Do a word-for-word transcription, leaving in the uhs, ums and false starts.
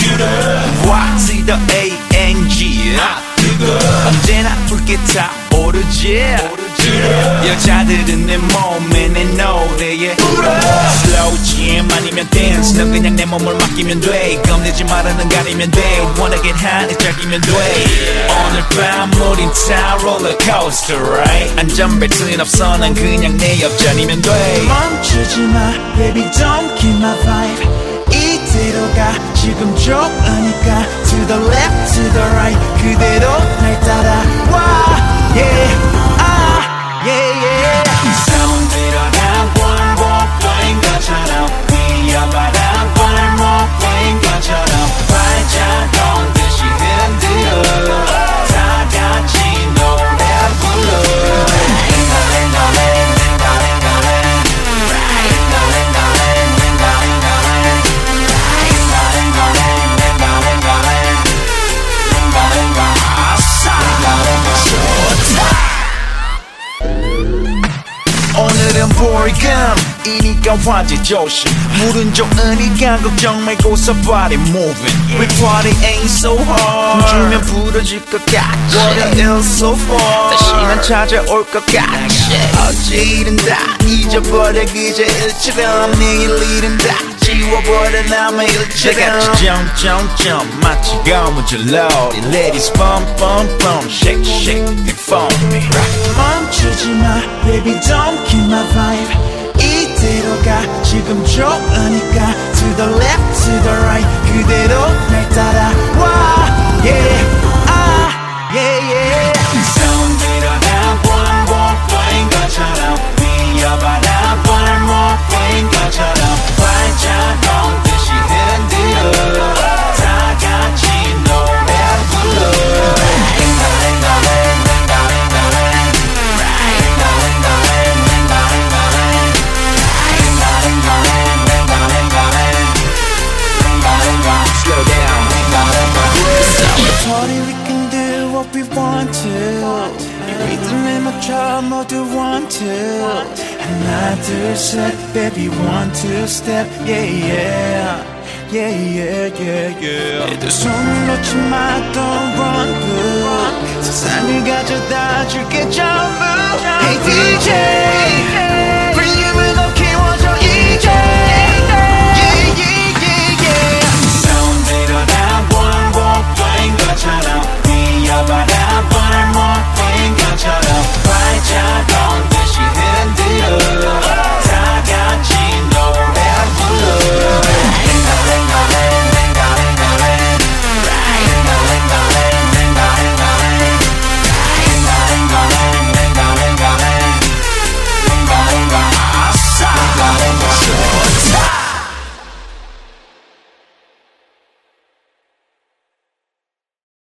Y the A-N-G 언제나 붉게 타오르지 여자들은 내 몸에 내 노래에 Slow jam 아니면 dance 넌 그냥 내 몸을 맡기면 돼 겁내지 말아 넌 가리면 돼 원하긴 하니 짧기면 돼 오늘 밤 우린 타 롤러코스터 right 안전벨트는 없어 난 그냥 내 옆자리면 돼 멈추지 마 baby don't kill my vibe 이대로 가 지금 좋으니까 To the left to the right 그대로 날 따라와 yeah 아 yeah yeah 사운드로 난 원곡인 것처럼 위험하단 발목인 것처럼 발자국 듯이 흔들어 다 같이 노래 불러 오늘은 볼감이니까 화제 조심 물은 좋으니까 걱정 말고 so body moving We party ain't so hard 주면 부러질 것 같지 월요일 so far 다시 난 찾아올 것 같지 어제 일은 다 잊어버려 그저 일처럼 내일 일은 다 지워버려 남의 일처럼 다같이 점점점 마치 고무줄로 Ladies bump bump bump shake shake and for me 멈추지 마 baby don't kill my vibe 이대로 가 지금 좋으니까 To the left to the right 그대로 날 따라와 yeah 아 yeah yeah 사운드로 난 원곡인 것처럼 위험하다 발목인 것처럼 발자국 듯이 흔들어 다 같이 노래 불러 Party we can do what we want to 이 리듬에 맞춰 모두 want to 하나 둘셋 baby one two step yeah yeah yeah yeah yeah yeah 내 손을 놓지 마 don't run good 세상을 가져다 줄게 전부 Hey 디제이